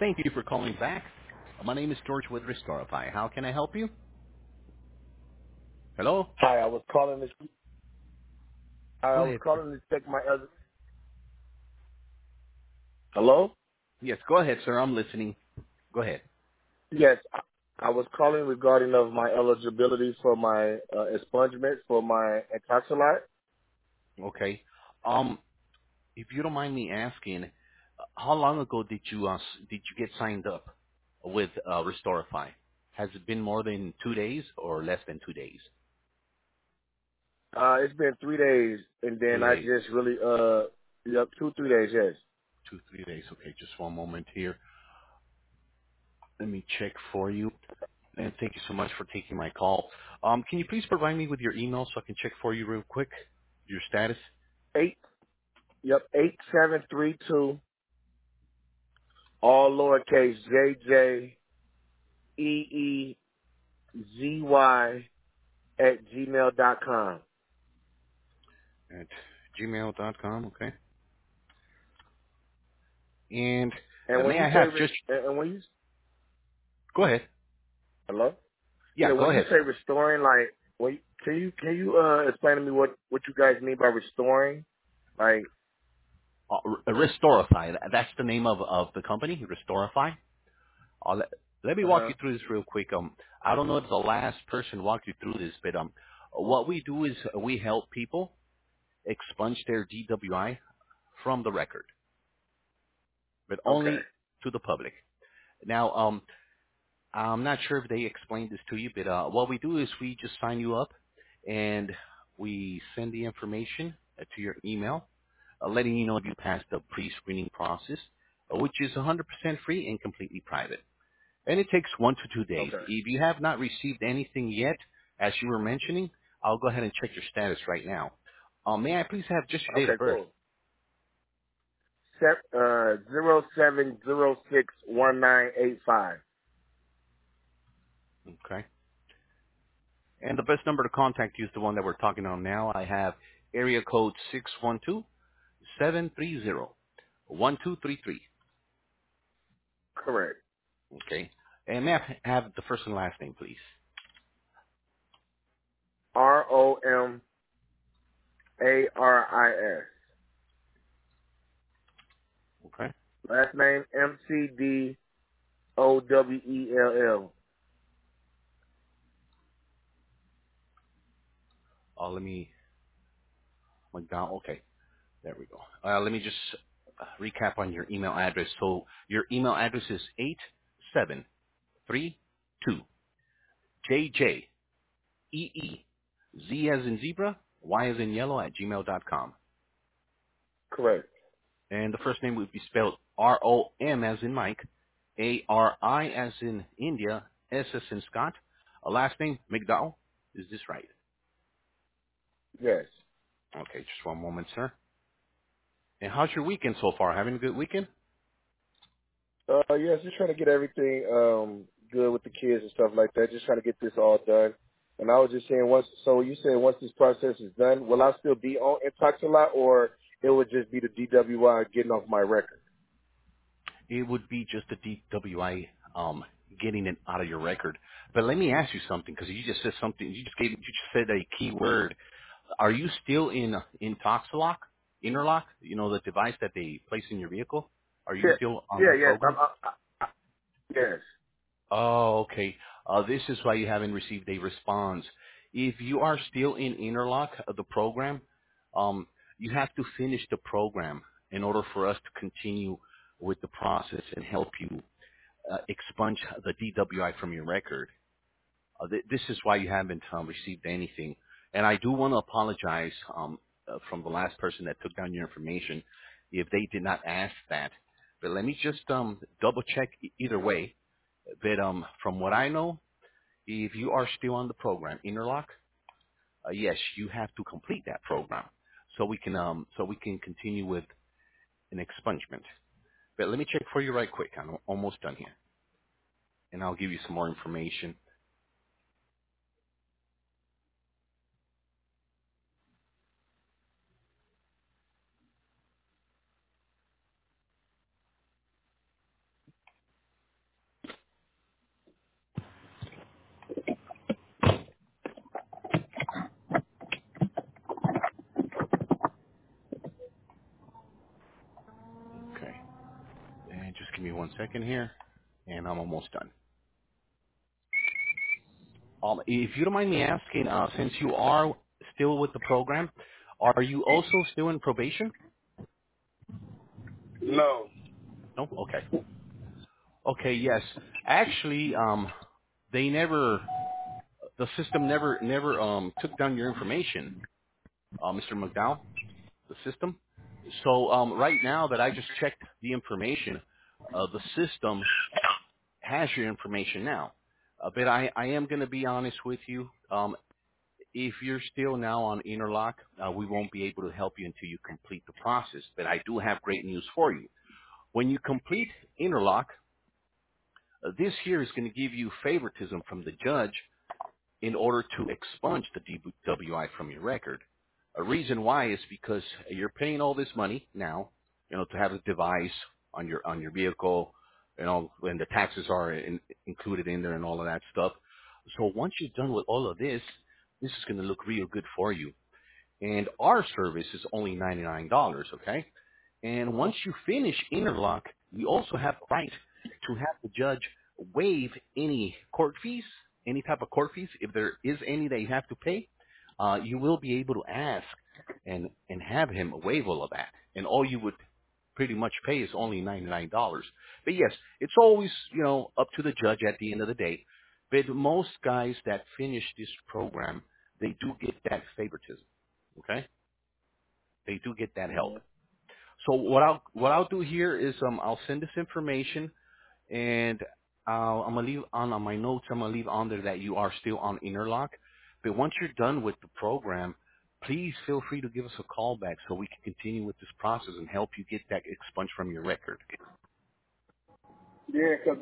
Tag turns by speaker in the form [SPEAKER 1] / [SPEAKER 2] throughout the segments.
[SPEAKER 1] Thank you for calling back. My name is George with Restorify. How can I help you? Hello?
[SPEAKER 2] Hi, I
[SPEAKER 1] Go
[SPEAKER 2] was
[SPEAKER 1] ahead, sir.
[SPEAKER 2] calling to check my other. Hello?
[SPEAKER 1] Yes, go ahead, sir. I'm listening. Go ahead.
[SPEAKER 2] Yes, I was calling regarding of my eligibility for my expungement for my intoxilate.
[SPEAKER 1] Okay. Um, if you don't mind me asking, how long ago did you get signed up with Restorify? Has it been more than 2 days or less than 2 days?
[SPEAKER 2] It's been 3 days, and then
[SPEAKER 1] 3
[SPEAKER 2] I
[SPEAKER 1] days.
[SPEAKER 2] just really yep, 2-3 days. Yes.
[SPEAKER 1] 2, 3 days. Okay, just one moment here. Let me check for you. And thank you so much for taking my call. Can you please provide me with your email so I can check for you real quick? Your status?
[SPEAKER 2] Eight. Yep. 8732. All lowercase. JJEEZY @gmail.com.
[SPEAKER 1] At gmail.com, okay. And
[SPEAKER 2] And when
[SPEAKER 1] may
[SPEAKER 2] you
[SPEAKER 1] I
[SPEAKER 2] say
[SPEAKER 1] have just,
[SPEAKER 2] and when you
[SPEAKER 1] go ahead.
[SPEAKER 2] hello. Yeah,
[SPEAKER 1] Yeah, go
[SPEAKER 2] when you
[SPEAKER 1] ahead,
[SPEAKER 2] say
[SPEAKER 1] sir.
[SPEAKER 2] restoring, like, can you explain to me what you guys mean by restoring? Like,
[SPEAKER 1] Restorify, that's the name of the company, Restorify. Let me
[SPEAKER 2] uh
[SPEAKER 1] walk
[SPEAKER 2] huh.
[SPEAKER 1] you through this real quick. I don't know if the last person walked you through this, but what we do is we help people expunge their DWI from the record, but
[SPEAKER 2] Okay,
[SPEAKER 1] only to the public. Now, I'm not sure if they explained this to you, but what we do is we just sign you up and we send the information to your email, letting you know if you passed the pre-screening process, which is 100% free and completely private. And it takes 1 to 2 days.
[SPEAKER 2] okay,
[SPEAKER 1] If you have not received anything yet, as you were mentioning, I'll go ahead and check your status right now. May I please have just your date
[SPEAKER 2] okay,
[SPEAKER 1] of birth?
[SPEAKER 2] cool. 07061985.
[SPEAKER 1] Okay. And the best number to contact you is the one that we're talking on now. I have area code 612-730-1233.
[SPEAKER 2] Correct.
[SPEAKER 1] Okay. And may I have the first and last name, please?
[SPEAKER 2] ROMARIS.
[SPEAKER 1] Okay.
[SPEAKER 2] Last name MCDOWELL.
[SPEAKER 1] Let me, McDonald. Okay. There we go. Let me just recap on your email address. So your email address is 8732 JJ Z as in zebra, Y as in yellow at gmail.com.
[SPEAKER 2] Correct.
[SPEAKER 1] And the first name would be spelled R-O-M as in Mike, A-R-I as in India, S as in Scott. A last name, McDowell. Is this right?
[SPEAKER 2] Yes.
[SPEAKER 1] Okay, just one moment, sir. And how's your weekend so far? Having a good weekend?
[SPEAKER 2] Yes, just trying to get everything good with the kids and stuff like that. Just trying to get this all done. And I was just saying, so you said once this process is done, will I still be on Intoxilate, or it would just be the DWI getting off my record?
[SPEAKER 1] It would be just a DWI getting it out of your record. But let me ask you something, because you just said something. You just said a key word. Are you still in Toxilock, Interlock? You know, the device that they place in your vehicle. Are you
[SPEAKER 2] Yeah,
[SPEAKER 1] still on
[SPEAKER 2] yeah,
[SPEAKER 1] that
[SPEAKER 2] yes,
[SPEAKER 1] program?
[SPEAKER 2] yes.
[SPEAKER 1] Oh, okay. This is why you haven't received a response. If you are still in Interlock, the program, you have to finish the program in order for us to continue with the process and help you expunge the DWI from your record. This is why you haven't received anything. And I do want to apologize from the last person that took down your information if they did not ask that. But let me just double check either way. But from what I know, if you are still on the program, Interlock, yes, you have to complete that program so we can continue with an expungement. But let me check for you right quick. I'm almost done here, and I'll give you some more information. Give me 1 second here, and I'm almost done. If you don't mind me asking, since you are still with the program, are you also still in probation?
[SPEAKER 2] No.
[SPEAKER 1] No? Okay. Okay, yes. Actually, they never, the system never took down your information, Mr. McDowell, the system. So right now that I just checked the information, the system has your information now. But I am going to be honest with you. If you're still now on Interlock, we won't be able to help you until you complete the process. But I do have great news for you. When you complete Interlock, this here is going to give you favoritism from the judge in order to expunge the DWI from your record. A reason why is because you're paying all this money now, to have a device on your vehicle, when the taxes are included in there and all of that stuff. So once you're done with all of this, this is going to look real good for you. And our service is only $99, okay? And once you finish Interlock, you also have the right to have the judge waive any court fees, any type of court fees. If there is any that you have to pay, you will be able to ask and have him waive all of that. And all you would pretty much pay is only $99. But yes, it's always, up to the judge at the end of the day. But most guys that finish this program, they do get that favoritism. Okay? They do get that help. So what I'll do here is I'll send this information, and I'm gonna leave on my notes. I'm gonna leave on there that you are still on Interlock. But once you're done with the program, please feel free to give us a call back so we can continue with this process and help you get that expunged from your record.
[SPEAKER 2] Yeah, because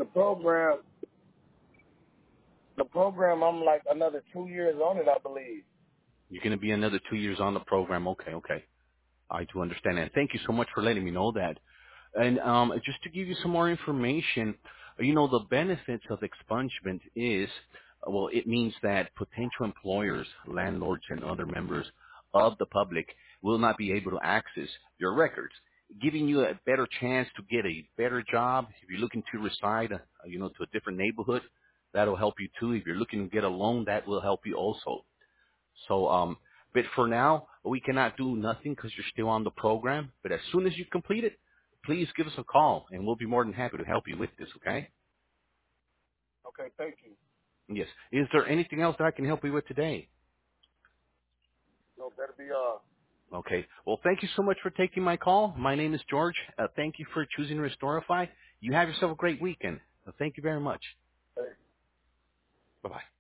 [SPEAKER 2] the program, I'm like another 2 years on it, I believe.
[SPEAKER 1] You're gonna be another 2 years on the program. Okay. I do understand that. Thank you so much for letting me know that. And just to give you some more information, the benefits of expungement is, well, it means that potential employers, landlords, and other members of the public will not be able to access your records, giving you a better chance to get a better job. If you're looking to reside, to a different neighborhood, that'll help you too. If you're looking to get a loan, that will help you also. So, but for now, we cannot do nothing because you're still on the program. But as soon as you complete it, please give us a call, and we'll be more than happy to help you with this, okay?
[SPEAKER 2] Okay, thank you.
[SPEAKER 1] Yes. Is there anything else that I can help you with today?
[SPEAKER 2] No, that'll be all.
[SPEAKER 1] Okay. Well, thank you so much for taking my call. My name is George. Thank you for choosing Restorify. You have yourself a great weekend. Thank you very much.
[SPEAKER 2] Hey.
[SPEAKER 1] Bye-bye.